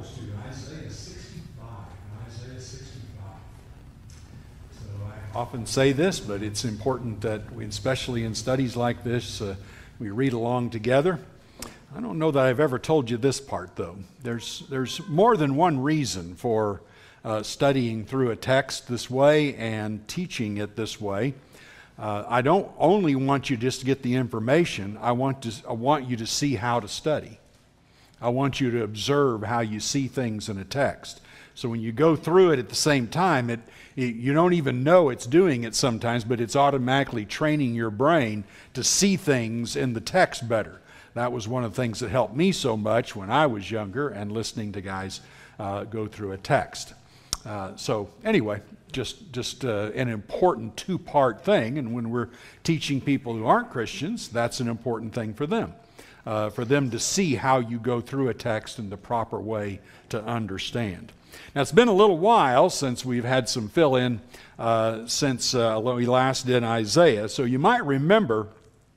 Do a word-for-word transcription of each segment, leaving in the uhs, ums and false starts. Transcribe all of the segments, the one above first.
us to Isaiah sixty-five. Isaiah sixty-five. So I often say this, but it's important that we, especially in studies like this, uh, we read along together. I don't know that I've ever told you this part, though. There's, there's more than one reason for uh, studying through a text this way and teaching it this way. Uh, I don't only want you just to get the information. I want to, I want you to see how to study. I want you to observe how you see things in a text. So when you go through it at the same time, it, it you don't even know it's doing it sometimes, but it's automatically training your brain to see things in the text better. That was one of the things that helped me so much when I was younger and listening to guys uh, go through a text. Uh, so anyway, just, just uh, an important two-part thing. And when we're teaching people who aren't Christians, that's an important thing for them. Uh, for them to see how you go through a text in the proper way to understand. Now, it's been a little while since we've had some fill-in uh, since uh, we last did Isaiah. So you might remember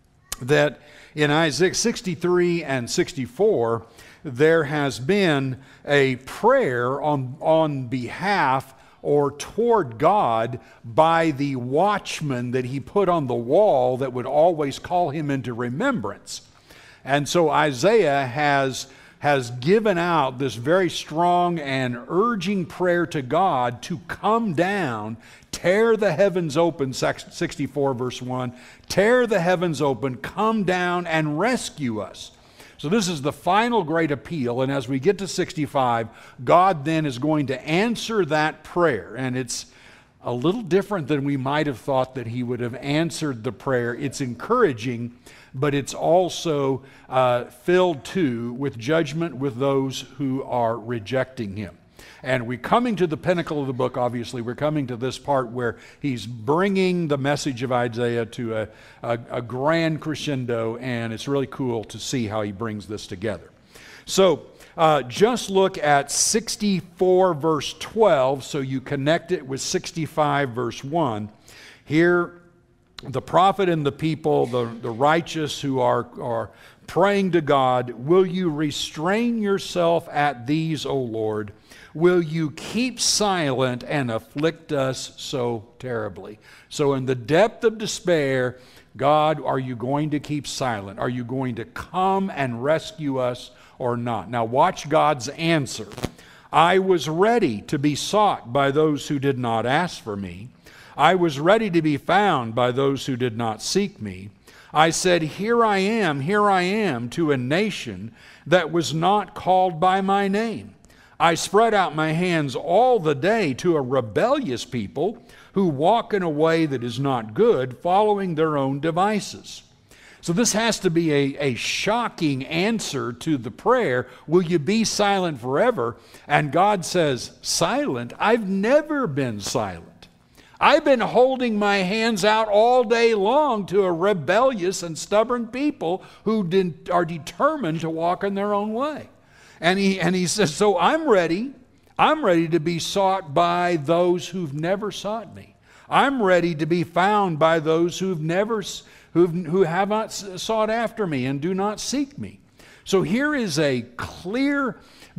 that in Isaiah sixty-three and sixty-four, there has been a prayer on, on behalf or toward God by the watchman that he put on the wall that would always call him into remembrance. And so Isaiah has, has given out this very strong and urging prayer to God to come down, tear the heavens open, sixty-four verse one, tear the heavens open, come down and rescue us. So this is the final great appeal, and as we get to sixty-five, God then is going to answer that prayer, and it's a little different than we might have thought that he would have answered the prayer. It's encouraging, but it's also uh, filled too with judgment with those who are rejecting him. And we're coming to the pinnacle of the book, obviously. We're coming to this part where he's bringing the message of Isaiah to a, a, a grand crescendo, and it's really cool to see how he brings this together. So uh, just look at sixty-four verse twelve, so you connect it with sixty-five verse one. Here, the prophet and the people, the, the righteous who are, are praying to God, will you restrain yourself at these, O Lord? Will you keep silent and afflict us so terribly? So in the depth of despair, God, are you going to keep silent? Are you going to come and rescue us or not? Now watch God's answer. I was ready to be sought by those who did not ask for me. I was ready to be found by those who did not seek me. I said, here I am, here I am, to a nation that was not called by my name. I spread out my hands all the day to a rebellious people who walk in a way that is not good, following their own devices. So this has to be a, a shocking answer to the prayer, will you be silent forever? And God says, silent? I've never been silent. I've been holding my hands out all day long to a rebellious and stubborn people who de- are determined to walk in their own way. And he, and he says, so I'm ready. I'm ready to be sought by those who've never sought me. I'm ready to be found by those who've never, who've, who have not sought after me and do not seek me. So here is a clear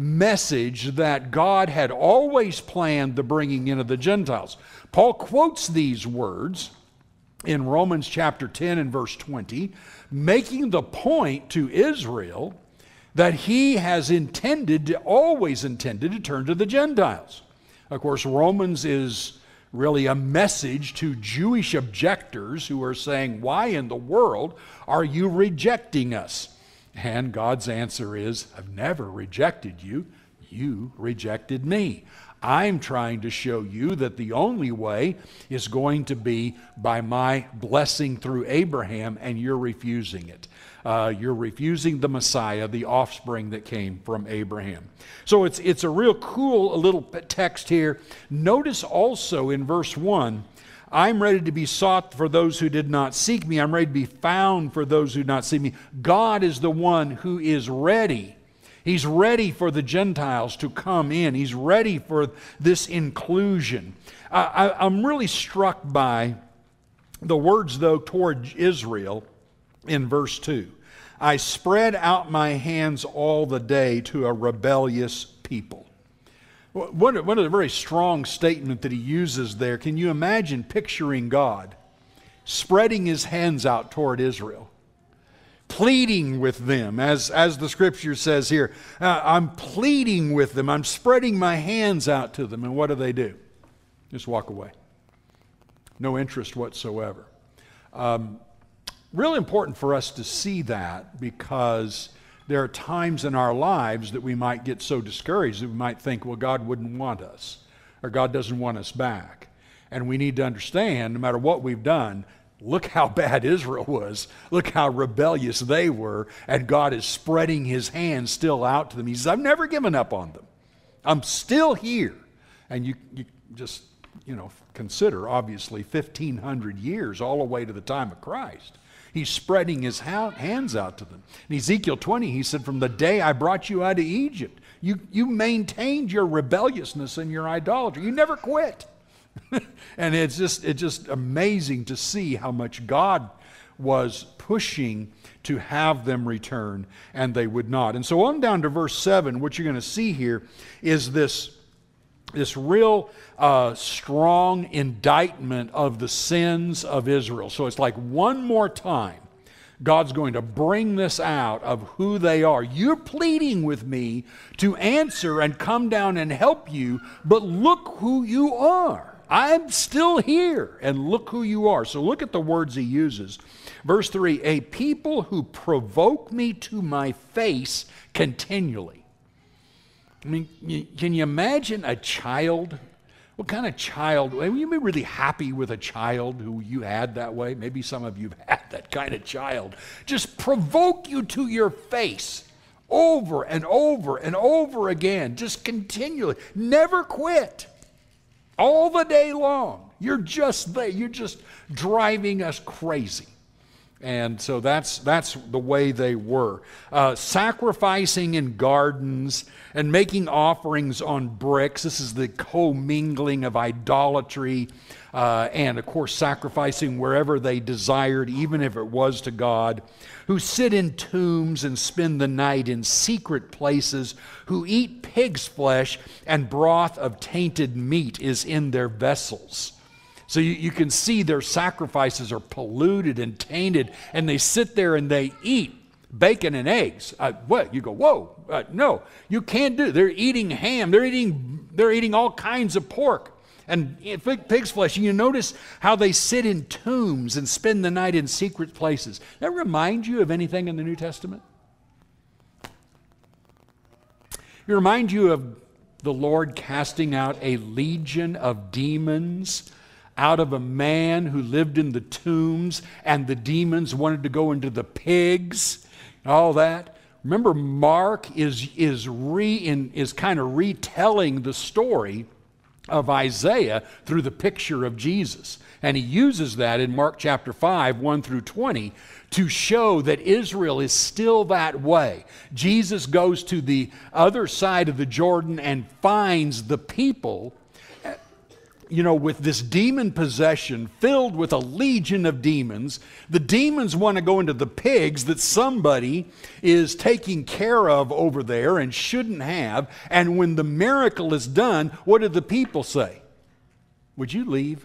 message that God had always planned the bringing in of the Gentiles. Paul quotes these words in Romans chapter ten and verse twenty, making the point to Israel that he has intended, always intended, to turn to the Gentiles. Of course, Romans is really a message to Jewish objectors who are saying, why in the world are you rejecting us? And God's answer is, I've never rejected you. You rejected me. I'm trying to show you that the only way is going to be by my blessing through Abraham, and you're refusing it. Uh, you're refusing the Messiah, the offspring that came from Abraham. So it's, it's a real cool little text here. Notice also in verse one, I'm ready to be sought for those who did not seek me. I'm ready to be found for those who did not seek me. God is the one who is ready. He's ready for the Gentiles to come in. He's ready for this inclusion. Uh, I, I'm really struck by the words, though, toward Israel in verse two. I spread out my hands all the day to a rebellious people. One, one of the very strong statement that he uses there, can you imagine picturing God spreading his hands out toward Israel, pleading with them, as, as the scripture says here, uh, I'm pleading with them, I'm spreading my hands out to them, and what do they do? Just walk away. No interest whatsoever. Um, really important for us to see that, because there are times in our lives that we might get so discouraged that we might think, well, God wouldn't want us, or God doesn't want us back. And we need to understand, no matter what we've done, look how bad Israel was. Look how rebellious they were. And God is spreading his hand still out to them. He says, I've never given up on them. I'm still here. And you, you just, you know, consider, obviously, fifteen hundred years all the way to the time of Christ. He's spreading his hands out to them. In Ezekiel twenty, he said, from the day I brought you out of Egypt, you, you maintained your rebelliousness and your idolatry. You never quit. And it's just, it's just amazing to see how much God was pushing to have them return, and they would not. And so on down to verse seven, what you're going to see here is this, this real uh, strong indictment of the sins of Israel. So it's like one more time, God's going to bring this out of who they are. You're pleading with me to answer and come down and help you, but look who you are. I'm still here, and look who you are. So look at the words he uses. Verse three, a people who provoke me to my face continually. I mean, can you imagine a child? What kind of child? Would you be really happy with a child who you had that way? Maybe some of you have had that kind of child. Just provoke you to your face over and over and over again, just continually. Never quit. All the day long. You're just there. You're just driving us crazy. And so that's that's the way they were. Uh, sacrificing in gardens and making offerings on bricks. This is the commingling of idolatry uh, and, of course, sacrificing wherever they desired, even if it was to God. Who sit in tombs and spend the night in secret places, who eat pig's flesh, and broth of tainted meat is in their vessels. So you, you can see their sacrifices are polluted and tainted, and they sit there and they eat bacon and eggs. Uh, what? You go, whoa, uh, no, you can't do it. They're eating ham. They're eating, they're eating all kinds of pork and pig's flesh. And you notice how they sit in tombs and spend the night in secret places. Does that remind you of anything in the New Testament? It reminds you of the Lord casting out a legion of demons out of a man who lived in the tombs, and the demons wanted to go into the pigs, all that. Remember, Mark is, is, re in, is kind of retelling the story of Isaiah through the picture of Jesus. And he uses that in Mark chapter five, one through twenty, to show that Israel is still that way. Jesus goes to the other side of the Jordan and finds the people, you know, with this demon possession, filled with a legion of demons. The demons want to go into the pigs that somebody is taking care of over there and shouldn't have. And when the miracle is done, what did the people say? Would you leave?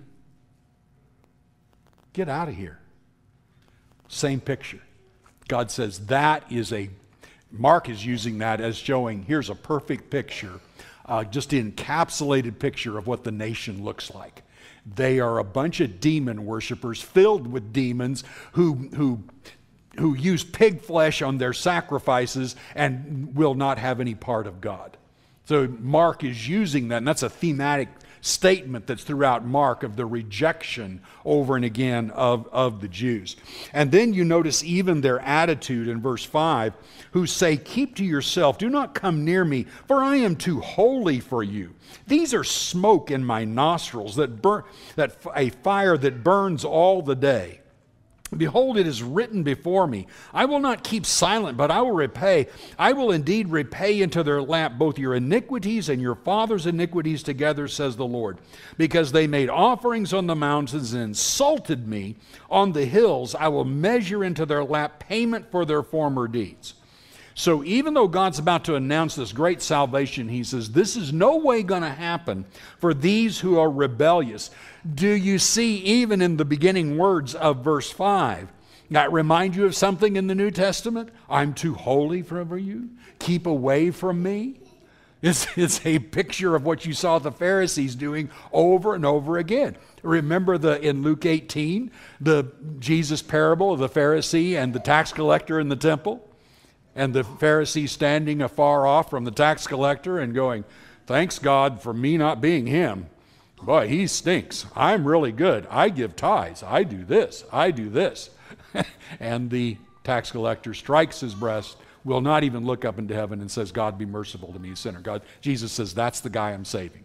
Get out of here. Same picture. God says that is a, Mark is using that as showing, here's a perfect picture. Uh, just an encapsulated picture of what the nation looks like. They are a bunch of demon worshipers filled with demons who, who, who use pig flesh on their sacrifices and will not have any part of God. So Mark is using that, and that's a thematic statement that's throughout Mark of the rejection over and again of, of the Jews. And then you notice even their attitude in verse five, who say, keep to yourself, do not come near me, for I am too holy for you. These are smoke in my nostrils, that burn, that a fire that burns all the day. Behold, it is written before me, I will not keep silent, but I will repay. I will indeed repay into their lap both your iniquities and your father's iniquities together, says the Lord. Because they made offerings on the mountains and insulted me on the hills, I will measure into their lap payment for their former deeds. So even though God's about to announce this great salvation, he says, this is no way going to happen for these who are rebellious. Do you see even in the beginning words of verse five, that remind you of something in the New Testament? I'm too holy for you. Keep away from me. It's, it's a picture of what you saw the Pharisees doing over and over again. Remember the in Luke eighteen, the Jesus parable of the Pharisee and the tax collector in the temple? And the Pharisee standing afar off from the tax collector and going, thanks God for me not being him. Boy, he stinks. I'm really good. I give tithes. I do this. I do this. And the tax collector strikes his breast, will not even look up into heaven and says, God, be merciful to me, a sinner. God, Jesus says, that's the guy I'm saving.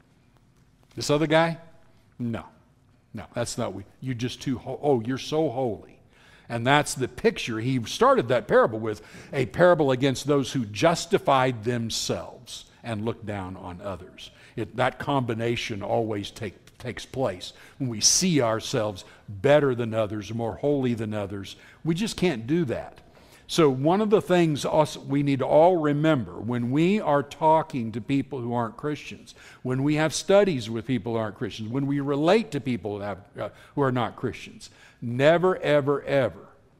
This other guy? No. No, that's not, we. You're just too, ho- oh, you're so holy. And that's the picture. He started that parable with, a parable against those who justified themselves and looked down on others. It, that combination always take, takes place. When we see ourselves better than others, more holy than others, we just can't do that. So one of the things us, we need to all remember when we are talking to people who aren't Christians, when we have studies with people who aren't Christians, when we relate to people who, have, uh, who are not Christians, never, ever, ever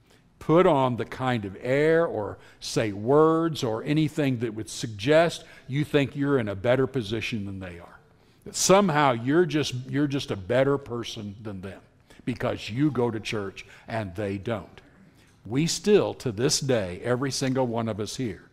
put on the kind of air or say words or anything that would suggest you think you're in a better position than they are. That somehow you're just, you're just a better person than them because you go to church and they don't. We still, to this day, every single one of us here,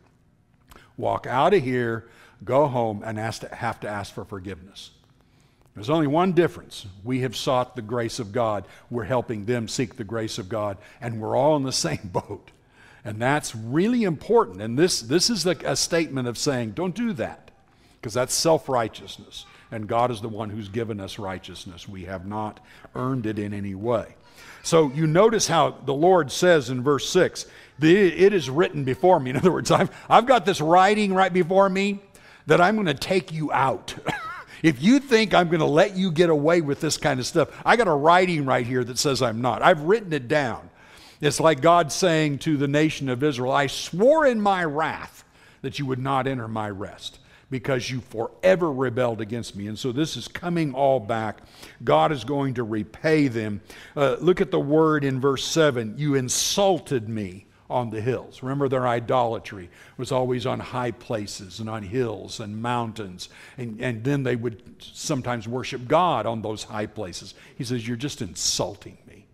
walk out of here, go home, and ask to, have to ask for forgiveness. There's only one difference. We have sought the grace of God. We're helping them seek the grace of God, and we're all in the same boat. And that's really important. And this, this is a, a statement of saying, don't do that, because that's self-righteousness. And God is the one who's given us righteousness. We have not earned it in any way. So you notice how the Lord says in verse six, it is written before me. In other words, I've, I've got this writing right before me that I'm going to take you out. If you think I'm going to let you get away with this kind of stuff, I got a writing right here that says I'm not. I've written it down. It's like God saying to the nation of Israel, I swore in my wrath that you would not enter my rest, because you forever rebelled against me. And so this is coming all back. God is going to repay them. Uh, look at the word in verse seven. You insulted me on the hills. Remember, their idolatry was always on high places and on hills and mountains. And, and then they would sometimes worship God on those high places. He says, you're just insulting me.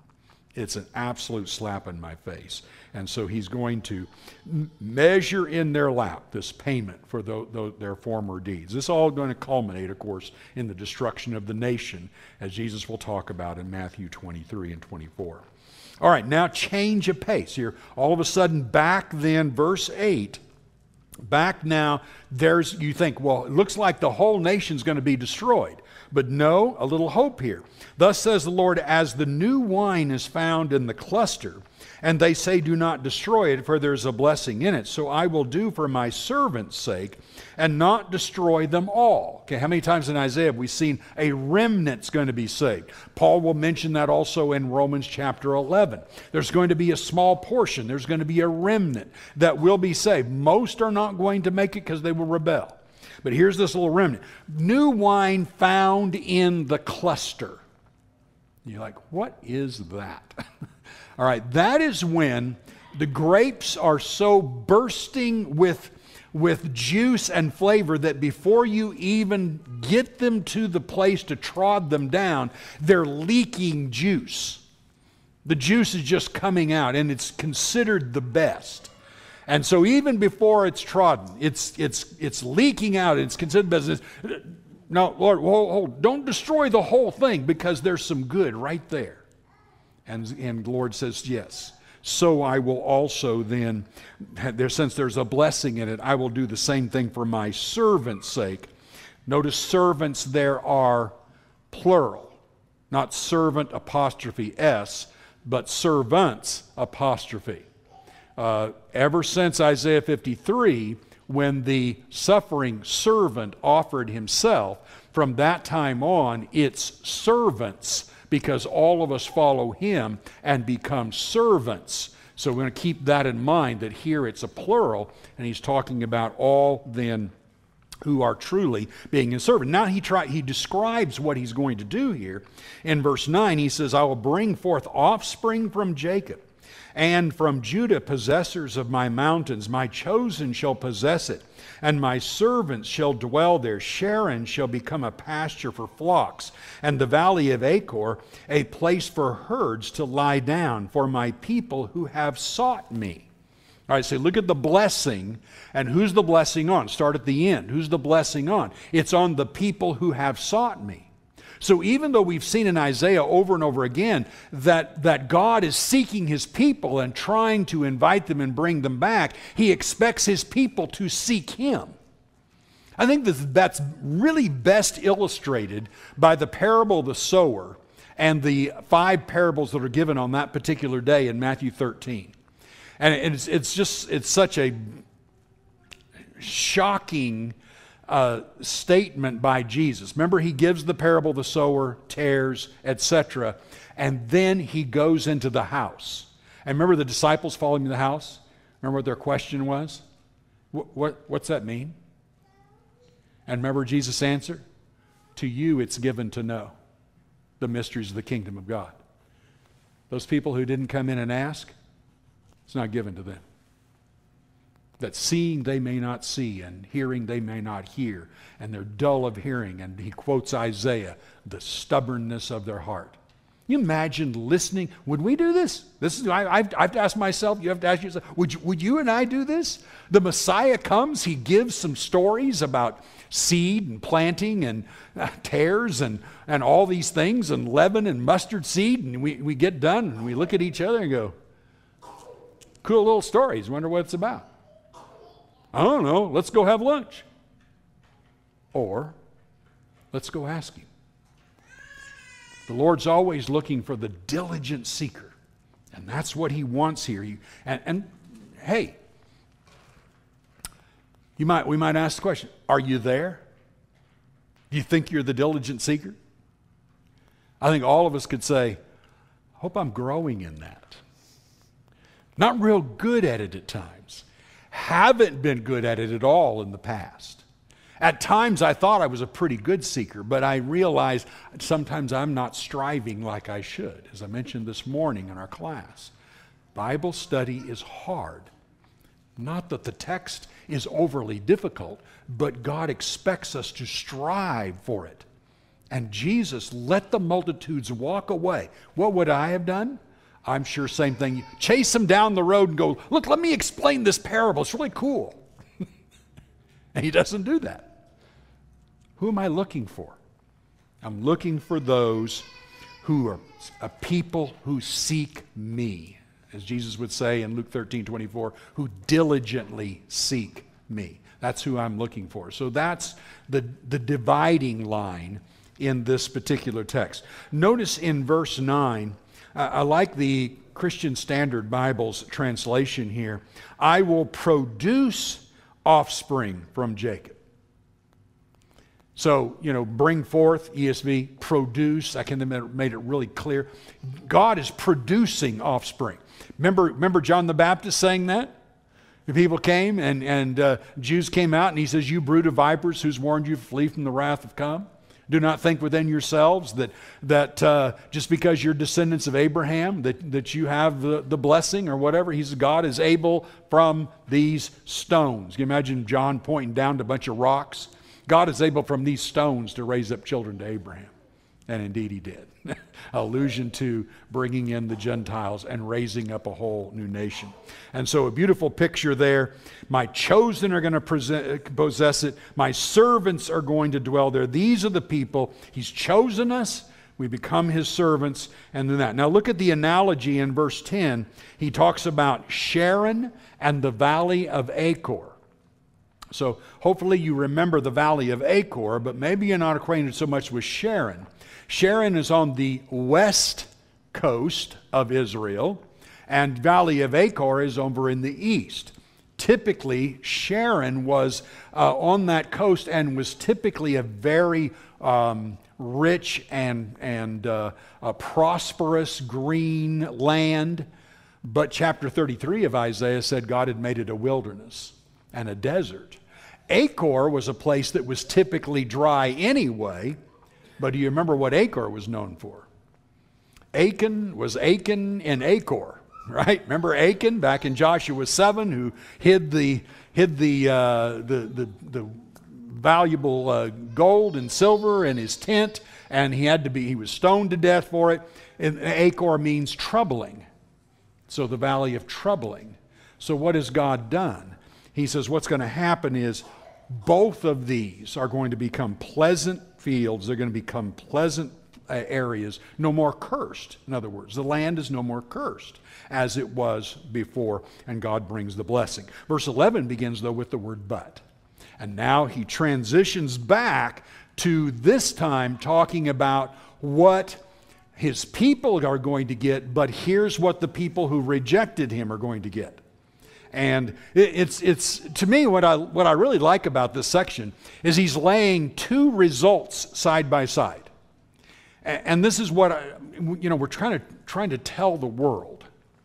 It's an absolute slap in my face. And so he's going to measure in their lap this payment for the, the, their former deeds. This is all going to culminate, of course, in the destruction of the nation, as Jesus will talk about in Matthew twenty-three and twenty-four. All right, now change of pace. Here, all of a sudden, back then, verse eight, back now, there's, you think, well, it looks like the whole nation's going to be destroyed. But no, a little hope here. Thus says the Lord, as the new wine is found in the cluster, and they say, do not destroy it, for there's a blessing in it. So I will do for my servant's sake, and not destroy them all. Okay, how many times in Isaiah have we seen a remnant's going to be saved? Paul will mention that also in Romans chapter eleven. There's going to be a small portion. There's going to be a remnant that will be saved. Most are not going to make it because they will rebel. But here's this little remnant. New wine found in the cluster. You're like, what is that? All right, that is when the grapes are so bursting with, with juice and flavor that before you even get them to the place to trod them down, they're leaking juice. The juice is just coming out, and it's considered the best. And so even before it's trodden, it's, it's, it's leaking out, and it's considered best. No, Lord, hold, hold, don't destroy the whole thing, because there's some good right there. And, and the Lord says, yes. So I will also then, there, since there's a blessing in it, I will do the same thing for my servant's sake. Notice servants there are plural. Not servant apostrophe S, but servants apostrophe. Uh, ever since Isaiah fifty-three, when the suffering servant offered himself, from that time on, it's servants, because all of us follow him and become servants. So we're going to keep that in mind, that here it's a plural, and he's talking about all then who are truly being his servant. Now he try, he describes what he's going to do here. In verse nine, he says, I will bring forth offspring from Jacob, and from Judah possessors of my mountains. My chosen shall possess it, and my servants shall dwell there. Sharon shall become a pasture for flocks, and the valley of Achor a place for herds to lie down, for my people who have sought me. All right, so look at the blessing, and who's the blessing on? Start at the end. Who's the blessing on? It's on the people who have sought me. So even though we've seen in Isaiah over and over again that, that God is seeking his people and trying to invite them and bring them back, he expects his people to seek him. I think that that's really best illustrated by the parable of the sower and the five parables that are given on that particular day in Matthew thirteen. And it's, it's just, it's such a shocking uh, statement by Jesus. Remember, he gives the parable of the sower, tares, et cetera, and then he goes into the house. And remember the disciples follow him to the house? Remember what their question was? What, what, what's that mean? And remember Jesus' answer? To you it's given to know the mysteries of the kingdom of God. Those people who didn't come in and ask, it's not given to them. That seeing they may not see, and hearing they may not hear, and they're dull of hearing. And he quotes Isaiah, the stubbornness of their heart. Can you imagine listening? Would we do this? This is I, I've, I've to ask myself, you have to ask yourself, would you, would you and I do this? The Messiah comes, he gives some stories about seed and planting and uh, tares and, and all these things, and leaven and mustard seed, and we, we get done and we look at each other and go, cool little stories, wonder what it's about. I don't know, let's go have lunch. Or, let's go ask him. The Lord's always looking for the diligent seeker. And that's what he wants here. He, and, and hey, you might, we might ask the question, are you there? Do you think you're the diligent seeker? I think all of us could say, I hope I'm growing in that. Not real good at it at times. Haven't been good at it at all in the past. At times I thought I was a pretty good seeker, but I realized sometimes I'm not striving like I should. As I mentioned this morning in our class, Bible study is hard. Not that the text is overly difficult, but God expects us to strive for it. And Jesus let the multitudes walk away. What would I have done? I'm sure same thing. Chase them down the road and go, look, let me explain this parable. It's really cool. And he doesn't do that. Who am I looking for? I'm looking for those who are a people who seek me. As Jesus would say in Luke thirteen twenty-four, who diligently seek me. That's who I'm looking for. So that's the, the dividing line in this particular text. Notice in verse nine, Uh, I like the Christian Standard Bible's translation here. I will produce offspring from Jacob. So, you know, bring forth, E S V, produce. I can have made it really clear. God is producing offspring. Remember, remember John the Baptist saying that? The people came and, and uh, Jews came out and he says, you brood of vipers, who's warned you to flee from the wrath of come? Do not think within yourselves that, that uh, just because you're descendants of Abraham, that, that you have the, the blessing or whatever. He says, God is able from these stones. Can you imagine John pointing down to a bunch of rocks? God is able from these stones to raise up children to Abraham. And indeed he did. Allusion to bringing in the Gentiles and raising up a whole new nation. And so a beautiful picture there. My chosen are going to possess it. My servants are going to dwell there. These are the people. He's chosen us. We become his servants. And then that. Now look at the analogy in verse ten. He talks about Sharon and the valley of Achor. So hopefully you remember the valley of Achor, but maybe you're not acquainted so much with Sharon. Sharon is on the west coast of Israel, and Valley of Achor is over in the east. Typically, Sharon was uh, on that coast and was typically a very um, rich and, and uh, a prosperous green land. But chapter thirty-three of Isaiah said God had made it a wilderness and a desert. Achor was a place that was typically dry anyway, but do you remember what Achor was known for? Achan was Achan in Achor, right? Remember Achan back in Joshua seven, who hid the hid the uh, the, the the valuable uh, gold and silver in his tent, and he had to be he was stoned to death for it. And Achor means troubling, so the valley of troubling. So what has God done? He says what's going to happen is both of these are going to become pleasant fields. They're going to become pleasant uh, areas, no more cursed. In other words, the land is no more cursed as it was before, and God brings the blessing. Verse eleven begins, though, with the word but. And now he transitions back to this time talking about what his people are going to get, but here's what the people who rejected him are going to get. And it's, it's to me, what I, what I really like about this section is he's laying two results side by side. And this is what, I, you know, we're trying to, trying to tell the world.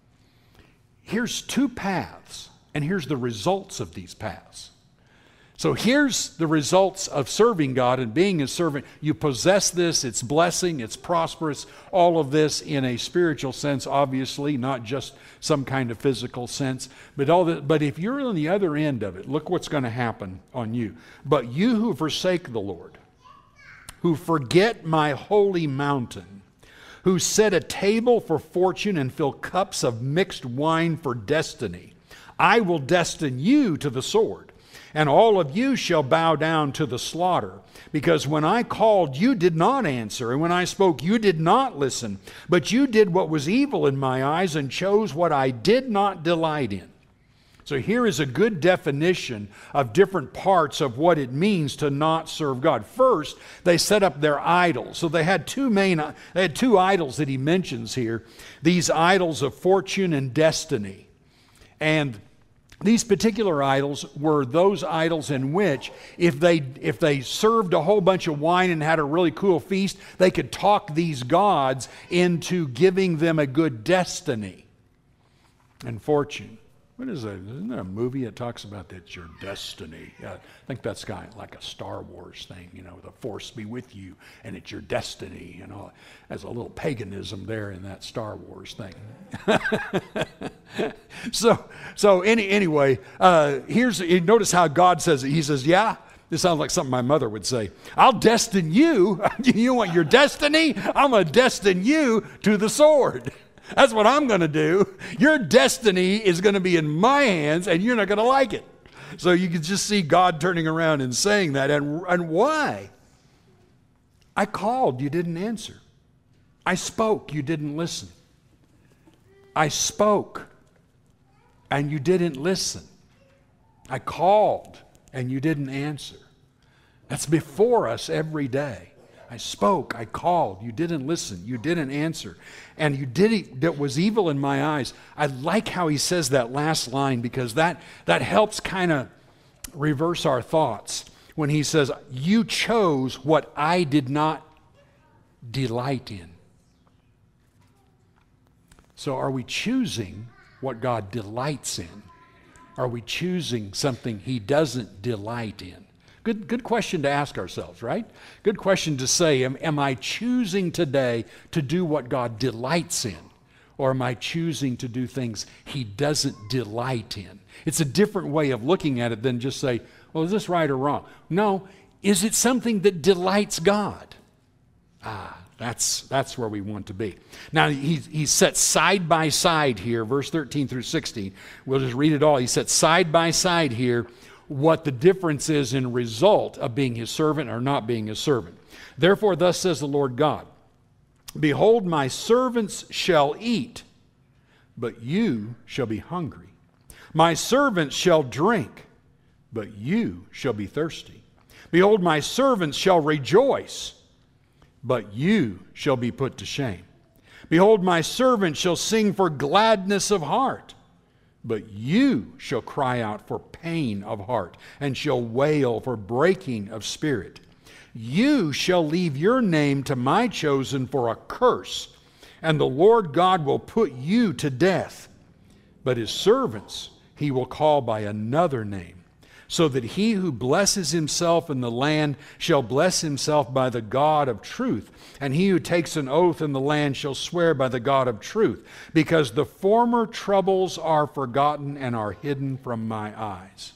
Here's two paths, and here's the results of these paths. So here's the results of serving God and being a servant. You possess this, it's blessing, it's prosperous, all of this in a spiritual sense, obviously, not just some kind of physical sense. But all that, but if you're on the other end of it, look what's going to happen on you. But you who forsake the Lord, who forget my holy mountain, who set a table for fortune and fill cups of mixed wine for destiny, I will destine you to the sword. And all of you shall bow down to the slaughter. Because when I called, you did not answer. And when I spoke, you did not listen. But you did what was evil in my eyes and chose what I did not delight in. So here is a good definition of different parts of what it means to not serve God. First, they set up their idols. So they had two main, they had two idols that he mentions here. These idols of fortune and destiny. And these particular idols were those idols in which if they if they served a whole bunch of wine and had a really cool feast, they could talk these gods into giving them a good destiny and fortune. What is that? Isn't there a movie that talks about that's your destiny? Uh, I think that's kind of like a Star Wars thing, you know, the Force be with you and it's your destiny, you know. There's a little paganism there in that Star Wars thing. so, so any, anyway, uh, here's, notice how God says it. He says, yeah, this sounds like something my mother would say. I'll destine you. You want your destiny? I'm going to destine you to the sword. That's what I'm going to do. Your destiny is going to be in my hands, and you're not going to like it. So you can just see God turning around and saying that. And, and why? I called, you didn't answer. I spoke, you didn't listen. I spoke, and you didn't listen. I called, and you didn't answer. That's before us every day. I spoke, I called, you didn't listen, you didn't answer, and you did it that was evil in my eyes. I like how he says that last line because that, that helps kind of reverse our thoughts when he says, you chose what I did not delight in. So are we choosing what God delights in? Are we choosing something he doesn't delight in? Good, good question to ask ourselves, right? Good question to say, am, am I choosing today to do what God delights in? Or am I choosing to do things he doesn't delight in? It's a different way of looking at it than just say, well, is this right or wrong? No, is it something that delights God? Ah, that's, that's where we want to be. Now, he's, he's set side by side here, verse thirteen through sixteen. We'll just read it all. He set side by side here what the difference is in result of being his servant or not being his servant. Therefore, thus says the Lord God, behold, my servants shall eat, but you shall be hungry. My servants shall drink, but you shall be thirsty. Behold, my servants shall rejoice, but you shall be put to shame. Behold, my servants shall sing for gladness of heart, but you shall cry out for pain of heart, and shall wail for breaking of spirit. You shall leave your name to my chosen for a curse, and the Lord God will put you to death. but his servants he will call by another name, so that he who blesses himself in the land shall bless himself by the God of truth, and he who takes an oath in the land shall swear by the God of truth, because the former troubles are forgotten and are hidden from my eyes.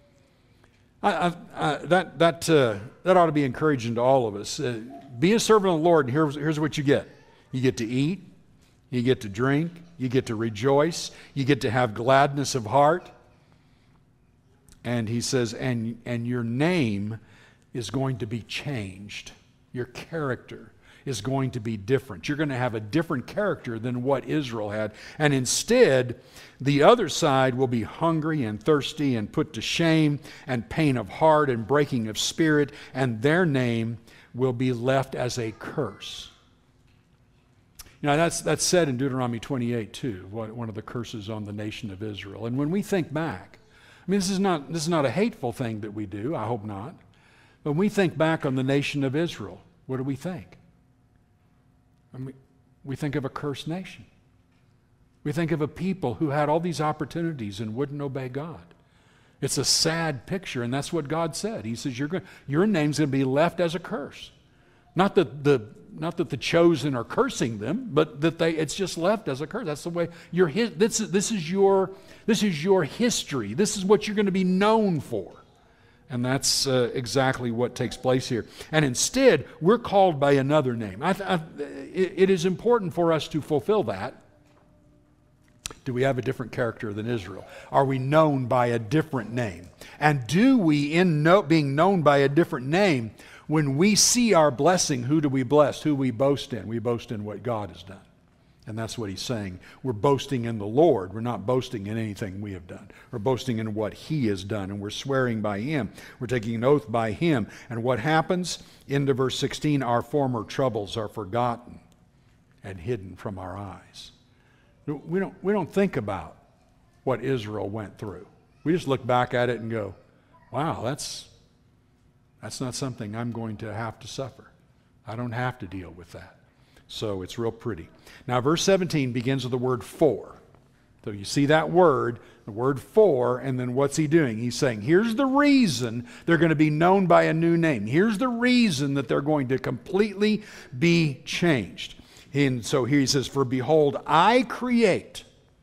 I, I, I, that, that, uh, that ought to be encouraging to all of us. Uh, be a servant of the Lord, and here's, here's what you get. You get to eat, you get to drink, you get to rejoice, you get to have gladness of heart. And he says, and, and your name is going to be changed. Your character is going to be different. You're going to have a different character than what Israel had. And instead, the other side will be hungry and thirsty and put to shame and pain of heart and breaking of spirit, and their name will be left as a curse. You know, that's, that's said in Deuteronomy twenty-eight too, one of the curses on the nation of Israel. And when we think back, I mean, this is not, this is not a hateful thing that we do, I hope not. But when we think back on the nation of Israel, what do we think? I mean, we think of a cursed nation. We think of a people who had all these opportunities and wouldn't obey God. It's a sad picture, and that's what God said. He says, You're going, your name's going to be left as a curse. Not that the not that the chosen are cursing them, but that they it's just left as a curse. That's the way your this is this is your this is your history. This is what you're going to be known for. And that's uh, exactly what takes place here. And instead, we're called by another name. I, I, it, it is important for us to fulfill that. Do we have a different character than Israel? Are we known by a different name? And do we, in no, being known by a different name, when we see our blessing, who do we bless? Who we boast in? We boast in what God has done. And that's what he's saying. We're boasting in the Lord. We're not boasting in anything we have done. We're boasting in what he has done, and we're swearing by him. We're taking an oath by him. And what happens? Into verse sixteen, our former troubles are forgotten and hidden from our eyes. We don't, we don't think about what Israel went through. We just look back at it and go, wow, that's, that's not something I'm going to have to suffer. I don't have to deal with that. So it's real pretty. Now, verse seventeen begins with the word for. So you see that word, the word for, and then what's he doing? He's saying, here's the reason they're going to be known by a new name. Here's the reason that they're going to completely be changed. And so here he says, for behold, I create,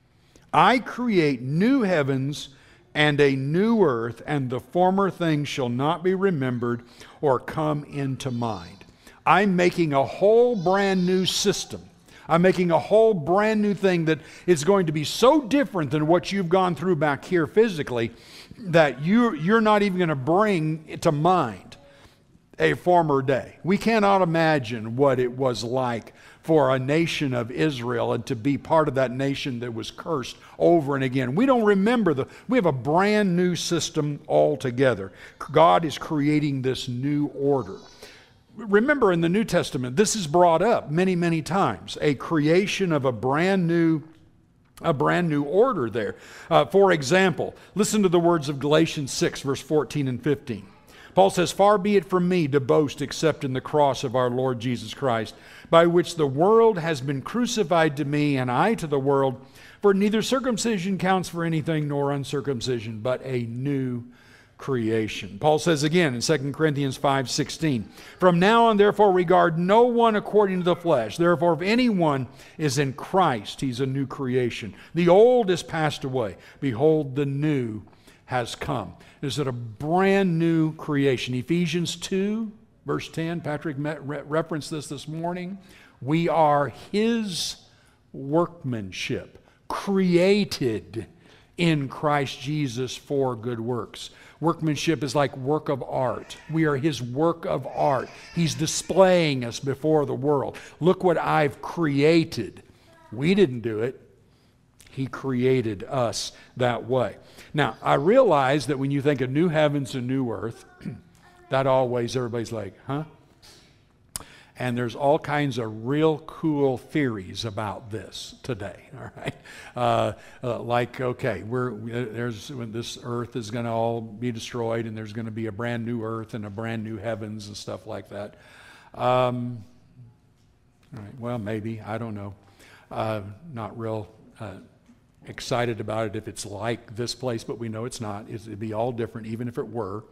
I create new heavens and a new earth, and the former things shall not be remembered or come into mind. I'm making a whole brand new system. I'm making a whole brand new thing that is going to be so different than what you've gone through back here physically that you, you're not even going to bring to mind a former day. We cannot imagine what it was like for a nation of Israel and to be part of that nation that was cursed over and again. We don't remember the, we have a brand new system altogether. God is creating this new order. Remember in the New Testament, this is brought up many, many times, a creation of a brand new, a brand new order there. Uh, for example, listen to the words of Galatians six, verse fourteen and fifteen. Paul says, far be it from me to boast except in the cross of our Lord Jesus Christ, by which the world has been crucified to me and I to the world, for neither circumcision counts for anything nor uncircumcision, but a new creation. Paul says again in Second Corinthians five sixteen, from now on therefore regard no one according to the flesh. Therefore if anyone is in Christ, he's a new creation. The old is passed away. Behold, the new has come. Is it a brand new creation? Ephesians two, verse ten, Patrick met, re- referenced this this morning. We are his workmanship, created in Christ Jesus for good works. Workmanship is like work of art. We are his work of art. He's displaying us before the world. Look what I've created. We didn't do it. He created us that way. Now, I realize that when you think of new heavens and new earth, that always, everybody's like, huh? And there's all kinds of real cool theories about this today, all right? Uh, uh, like, okay, we're, there's, this earth is going to all be destroyed, and there's going to be a brand new earth and a brand new heavens and stuff like that. Um, all right, well, maybe, I don't know. Uh, not real uh, excited about it if it's like this place, but we know it's not. It'd be all different even if it were.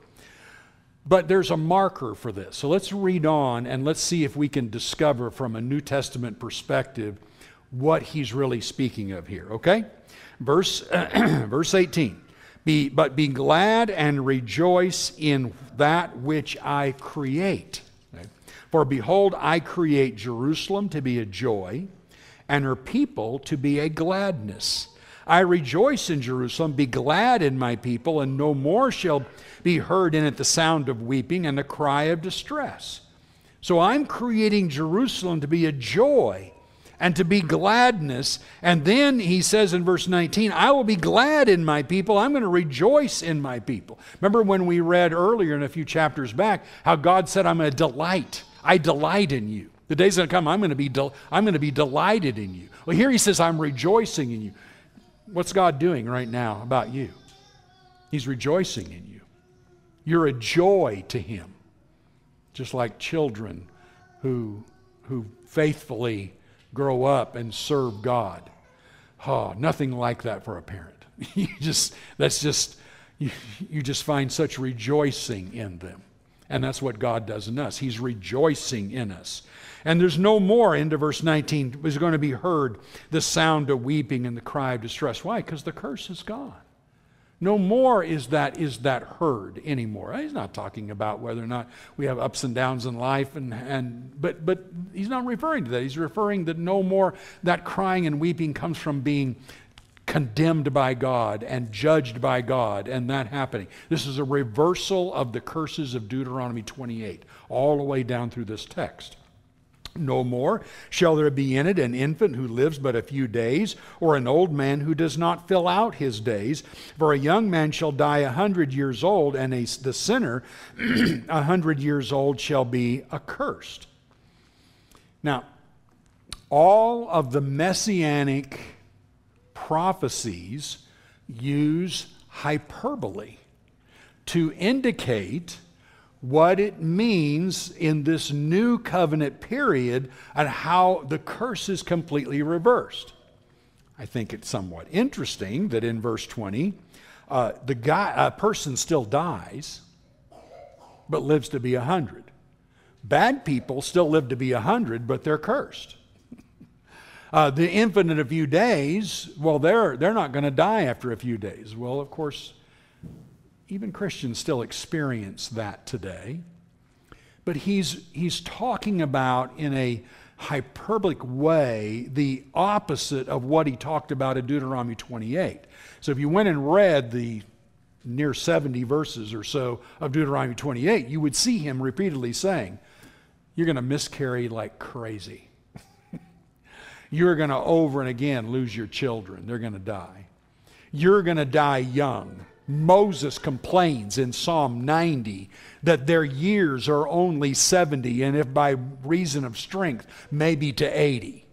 But there's a marker for this. So let's read on and let's see if we can discover from a New Testament perspective what he's really speaking of here, okay? Verse, verse eighteen. Be, but be glad and rejoice in that which I create. Okay? For behold, I create Jerusalem to be a joy, and her people to be a gladness. I rejoice in Jerusalem, be glad in my people, and no more shall be heard in it the sound of weeping and the cry of distress. So I'm creating Jerusalem to be a joy and to be gladness. And then he says in verse nineteen, I will be glad in my people. I'm going to rejoice in my people. Remember when we read earlier in a few chapters back how God said, I'm going to delight. I delight in you. The day's going to come, I'm going to be del- I'm going to be delighted in you. Well, here he says, I'm rejoicing in you. What's God doing right now about you? He's rejoicing in you. You're a joy to him. Just like children who, who faithfully grow up and serve God. Oh, nothing like that for a parent. You just, that's just, you, you just find such rejoicing in them. And that's what God does in us. He's rejoicing in us. And there's no more, into verse nineteen, is going to be heard the sound of weeping and the cry of distress. Why? Because the curse is gone. No more is that is that heard anymore. He's not talking about whether or not we have ups and downs in life, and, and but but he's not referring to that. He's referring that no more that crying and weeping comes from being condemned by God and judged by God and that happening. This is a reversal of the curses of Deuteronomy twenty-eight, all the way down through this text. No more shall there be in it an infant who lives but a few days, or an old man who does not fill out his days. For a young man shall die a hundred years old, and a, the sinner a hundred years old shall be accursed. Now, all of the messianic prophecies use hyperbole to indicate what it means in this new covenant period and how the curse is completely reversed. I think it's somewhat interesting that in verse twenty, uh, the guy, a person still dies, but lives to be a hundred. Bad people still live to be a hundred, but they're cursed. Uh, the infant in a few days, well, they're they're not going to die after a few days. Well, of course, even Christians still experience that today. But he's, he's talking about in a hyperbolic way the opposite of what he talked about in Deuteronomy twenty-eight. So if you went and read the near seventy verses or so of Deuteronomy twenty-eight, you would see him repeatedly saying, you're going to miscarry like crazy. You're going to over and again lose your children. They're going to die. You're going to die young. Moses complains in Psalm ninety that their years are only seventy, and if by reason of strength, maybe to eighty.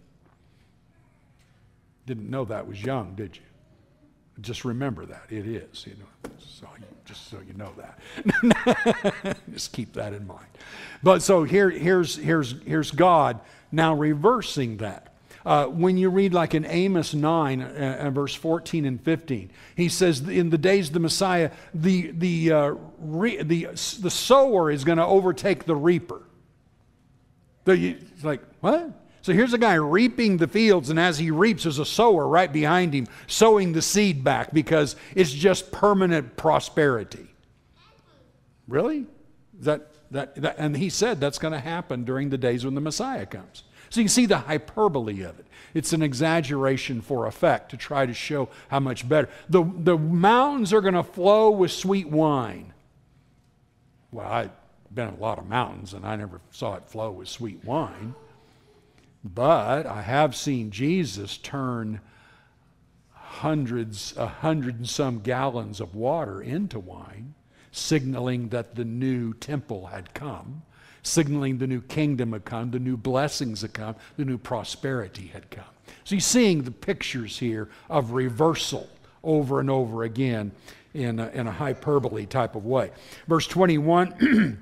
Didn't know that was young, did you? Just remember that. It is, you know, so you, just so you know that. Just keep that in mind. But so here, here's, here's, here's God now reversing that. Uh, when you read like in Amos nine, uh, uh, verse fourteen and fifteen, he says, in the days of the Messiah, the, the, uh, re, the, the sower is going to overtake the reaper. The, it's like, what? So here's a guy reaping the fields, and as he reaps, there's a sower right behind him, sowing the seed back because it's just permanent prosperity. Really? That, that, that, and he said that's going to happen during the days when the Messiah comes. So you can see the hyperbole of it. It's an exaggeration for effect to try to show how much better. The, the mountains are going to flow with sweet wine. Well, I've been in a lot of mountains, and I never saw it flow with sweet wine. But I have seen Jesus turn hundreds, a hundred and some gallons of water into wine, signaling that the new temple had come, signaling the new kingdom had come, the new blessings had come, the new prosperity had come. So you're seeing the pictures here of reversal over and over again in a, in a hyperbole type of way. Verse twenty-one,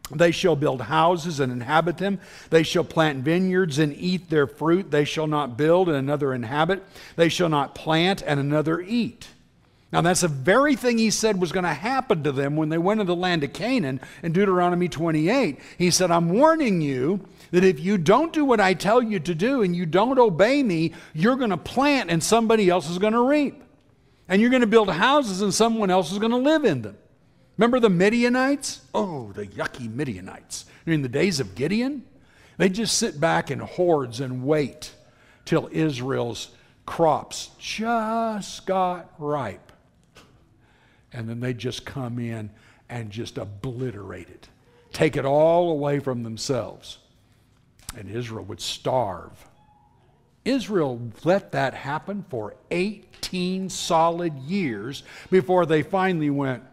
They shall build houses and inhabit them. They shall plant vineyards and eat their fruit. They shall not build and another inhabit. They shall not plant and another eat. Now that's the very thing he said was going to happen to them when they went into the land of Canaan in Deuteronomy twenty-eight. He said, I'm warning you that if you don't do what I tell you to do and you don't obey me, you're going to plant and somebody else is going to reap. And you're going to build houses and someone else is going to live in them. Remember the Midianites? Oh, the yucky Midianites. In the days of Gideon, they just sit back in hordes and wait till Israel's crops just got ripe. And then they just come in and just obliterate it. Take it all away from themselves. And Israel would starve. Israel let that happen for eighteen solid years before they finally went,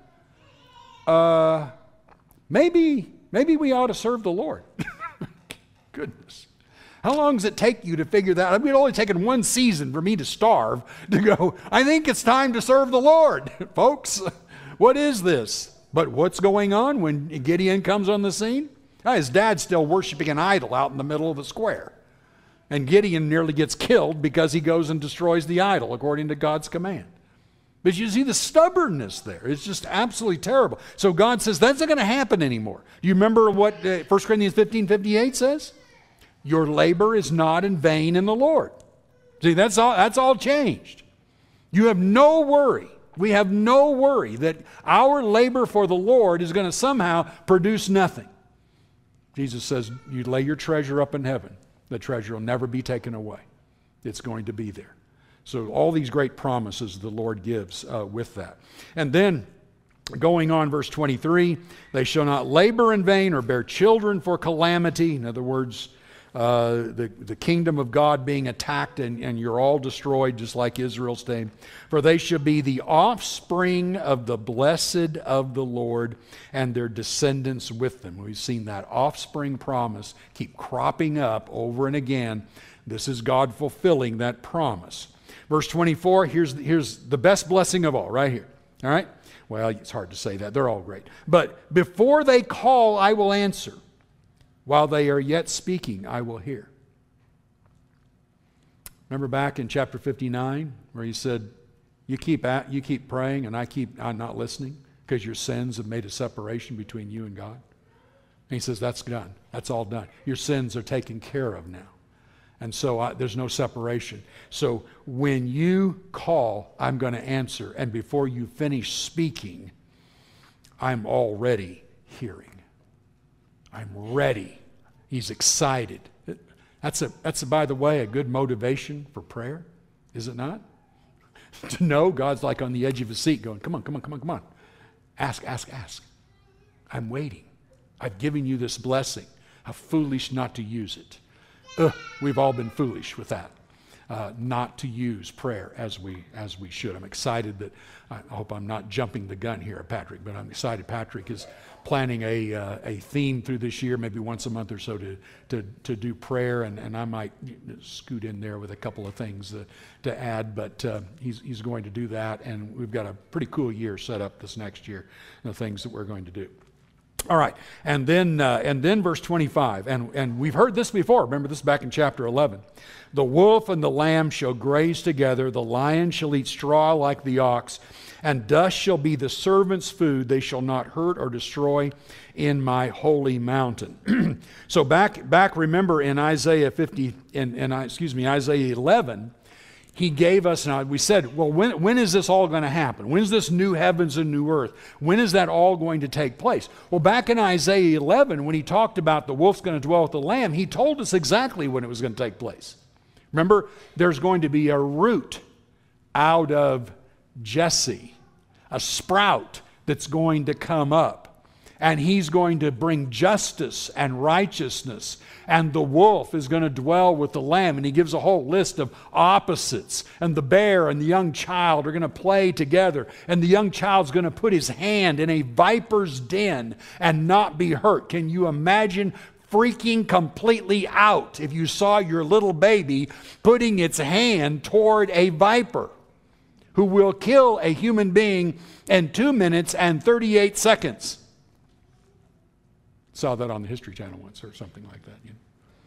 uh, maybe, maybe we ought to serve the Lord. Goodness. How long does it take you to figure that? I mean, it only taken one season for me to starve to go, I think it's time to serve the Lord. Folks, what is this? But what's going on when Gideon comes on the scene? Oh, his dad's still worshiping an idol out in the middle of the square. And Gideon nearly gets killed because he goes and destroys the idol according to God's command. But you see the stubbornness there. It's just absolutely terrible. So God says that's not going to happen anymore. Do you remember what uh, First Corinthians fifteen fifty-eight says? Your labor is not in vain in the Lord. See, that's all, that's all changed. You have no worry. We have no worry that our labor for the Lord is going to somehow produce nothing. Jesus says, you lay your treasure up in heaven. The treasure will never be taken away. It's going to be there. So all these great promises the Lord gives uh, with that. And then going on, verse twenty-three, they shall not labor in vain or bear children for calamity. In other words, uh, the, the kingdom of God being attacked and, and you're all destroyed just like Israel's day. For they shall be the offspring of the blessed of the Lord and their descendants with them. We've seen that offspring promise keep cropping up over and again. This is God fulfilling that promise. Verse twenty-four, here's, here's the best blessing of all, right here. All right? Well, it's hard to say that. They're all great. But before they call, I will answer. While they are yet speaking, I will hear. Remember back in chapter fifty-nine where he said, you keep at, you keep praying and I keep I'm not listening because your sins have made a separation between you and God. And he says, that's done. That's all done. Your sins are taken care of now. And so I, there's no separation. So when you call, I'm going to answer. And before you finish speaking, I'm already hearing. I'm ready. He's excited. That's, a, that's a, by the way, a good motivation for prayer, is it not? To know God's like on the edge of his seat going, come on, come on, come on, come on. Ask, ask, ask. I'm waiting. I've given you this blessing. How foolish not to use it. Ugh, we've all been foolish with that, uh, not to use prayer as we as we should. I'm excited that, I hope I'm not jumping the gun here, Patrick, but I'm excited Patrick is planning a uh, a theme through this year, maybe once a month or so to to, to do prayer, and, and I might scoot in there with a couple of things uh, to add, but uh, he's, he's going to do that, and we've got a pretty cool year set up this next year, the things that we're going to do. All right, and then uh, and then verse twenty-five, and, and we've heard this before. Remember this back in chapter eleven. The wolf and the lamb shall graze together, the lion shall eat straw like the ox, and dust shall be the servant's food. They shall not hurt or destroy in my holy mountain. So back back, remember in Isaiah fifty, in, in excuse me, Isaiah eleven. He gave us, now we said, well, when, when is this all going to happen? When is this new heavens and new earth? When is that all going to take place? Well, back in Isaiah eleven, when he talked about the wolf's going to dwell with the lamb, he told us exactly when it was going to take place. Remember, there's going to be a root out of Jesse, a sprout that's going to come up. And he's going to bring justice and righteousness. And the wolf is going to dwell with the lamb. And he gives a whole list of opposites. And the bear and the young child are going to play together. And the young child's going to put his hand in a viper's den and not be hurt. Can you imagine freaking completely out if you saw your little baby putting its hand toward a viper who will kill a human being in two minutes and thirty-eight seconds? Saw that on the History Channel once or something like that. You know?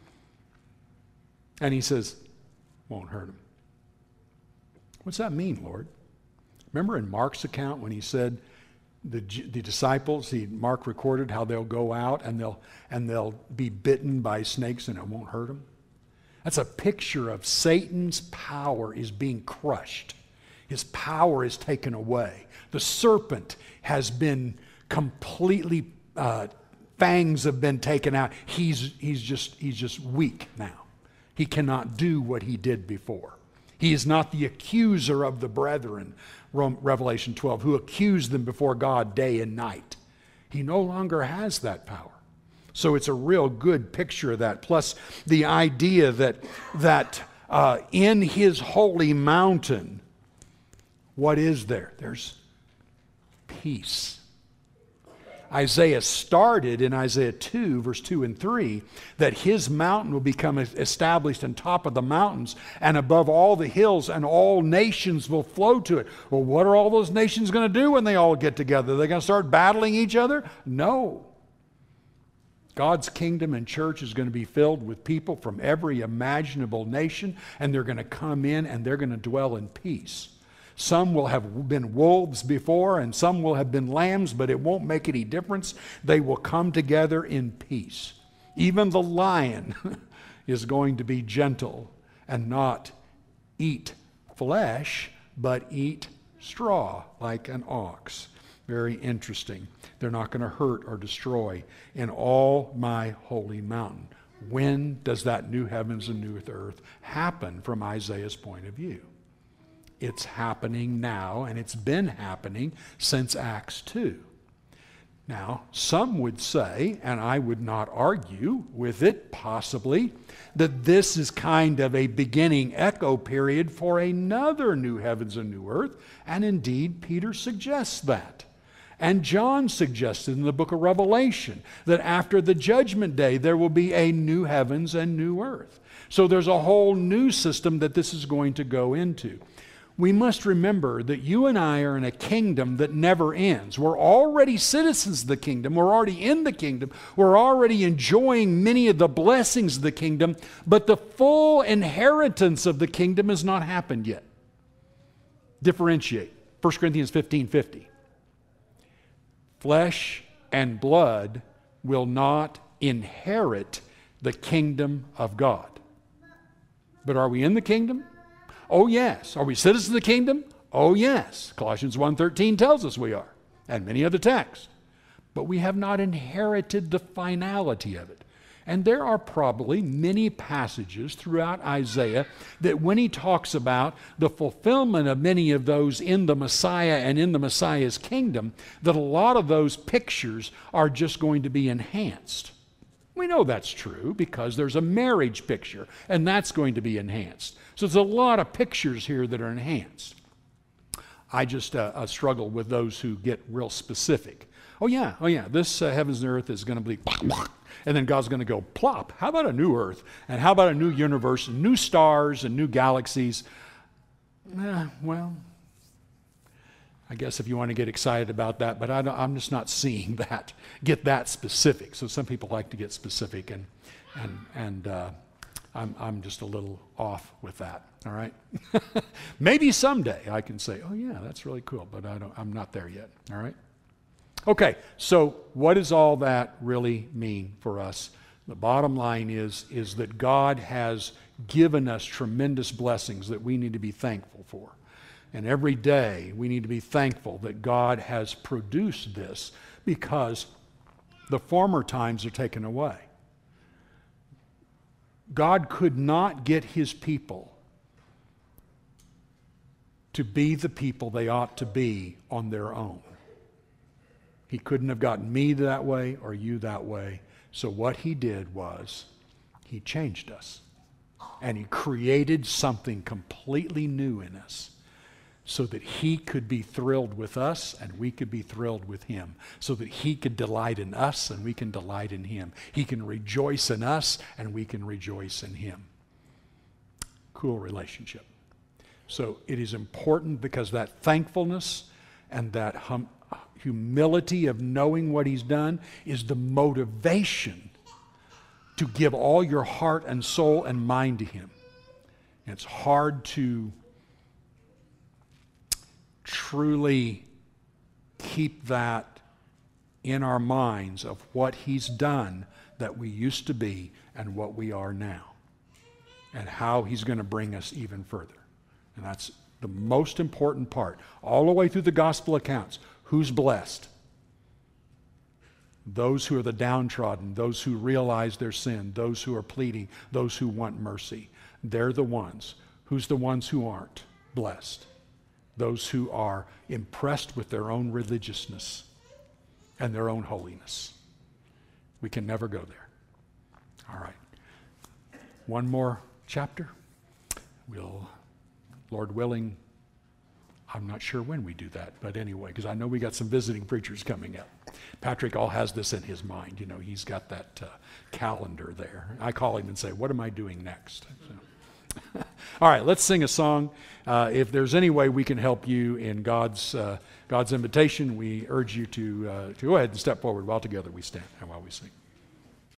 And he says, won't hurt him. What's that mean, Lord? Remember in Mark's account when he said the, the disciples, he, Mark recorded how they'll go out and they'll, and they'll be bitten by snakes and it won't hurt them? That's a picture of Satan's power is being crushed. His power is taken away. The serpent has been completely, uh, fangs have been taken out. He's, he's, just, he's just weak now. He cannot do what he did before. He is not the accuser of the brethren, Revelation twelve, who accused them before God day and night. He no longer has that power. So it's a real good picture of that. Plus the idea that, that uh, in his holy mountain, what is there? There's peace. Isaiah started in Isaiah two, verse two and three, that his mountain will become established on top of the mountains and above all the hills, and all nations will flow to it. Well, what are all those nations going to do when they all get together? Are they going to start battling each other? No. God's kingdom and church is going to be filled with people from every imaginable nation, and they're going to come in and they're going to dwell in peace. Some will have been wolves before, and some will have been lambs, but it won't make any difference. They will come together in peace. Even the lion is going to be gentle and not eat flesh, but eat straw like an ox. Very interesting. They're not going to hurt or destroy in all my holy mountain. When does that new heavens and new earth happen from Isaiah's point of view? It's happening now, and it's been happening since Acts two. Now, some would say, and I would not argue with it possibly, that this is kind of a beginning echo period for another new heavens and new earth, and indeed Peter suggests that. And John suggested in the book of Revelation that after the judgment day there will be a new heavens and new earth. So there's a whole new system that this is going to go into. We must remember that you and I are in a kingdom that never ends. We're already citizens of the kingdom. We're already in the kingdom. We're already enjoying many of the blessings of the kingdom, but the full inheritance of the kingdom has not happened yet. Differentiate. First Corinthians fifteen fifty. Flesh and blood will not inherit the kingdom of God. But are we in the kingdom? Oh, yes. Are we citizens of the kingdom? Oh, yes. Colossians one thirteen tells us we are, and many other texts. But we have not inherited the finality of it. And there are probably many passages throughout Isaiah that when he talks about the fulfillment of many of those in the Messiah and in the Messiah's kingdom, that a lot of those pictures are just going to be enhanced. We know that's true because there's a marriage picture, and that's going to be enhanced. So there's a lot of pictures here that are enhanced. I just uh, uh, struggle with those who get real specific. Oh yeah, oh yeah, this uh, heavens and earth is going to be, and then God's going to go plop. How about a new earth? And how about a new universe, new stars and new galaxies? Eh, well, I guess if you want to get excited about that, but I don't, I'm just not seeing that, get that specific. So some people like to get specific, and and and uh, I'm I'm just a little off with that. All right, maybe someday I can say, oh yeah, that's really cool, but I don't. I'm not there yet. All right. Okay. So what does all that really mean for us? The bottom line is is that God has given us tremendous blessings that we need to be thankful for. And every day we need to be thankful that God has produced this, because the former times are taken away. God could not get his people to be the people they ought to be on their own. He couldn't have gotten me that way or you that way. So what he did was he changed us, and he created something completely new in us, so that he could be thrilled with us and we could be thrilled with him, so that he could delight in us and we can delight in him. He can rejoice in us and we can rejoice in him. Cool relationship. So it is important because that thankfulness and that hum- humility of knowing what he's done is the motivation to give all your heart and soul and mind to him. And it's hard to truly keep that in our minds of what he's done that we used to be and what we are now, and how he's going to bring us even further. And that's the most important part. All the way through the gospel accounts, who's blessed? Those who are the downtrodden, those who realize their sin, those who are pleading, those who want mercy. They're the ones. Who's the ones who aren't blessed? Those who are impressed with their own religiousness and their own holiness. We can never go there. All right. One more chapter. We'll, Lord willing, I'm not sure when we do that, but anyway, because I know we got some visiting preachers coming up. Patrick all has this in his mind. You know, he's got that uh, calendar there. I call him and say, what am I doing next? So. All right, let's sing a song. Uh, if there's any way we can help you in God's uh, God's invitation, we urge you to, uh, to go ahead and step forward while together we stand and while we sing.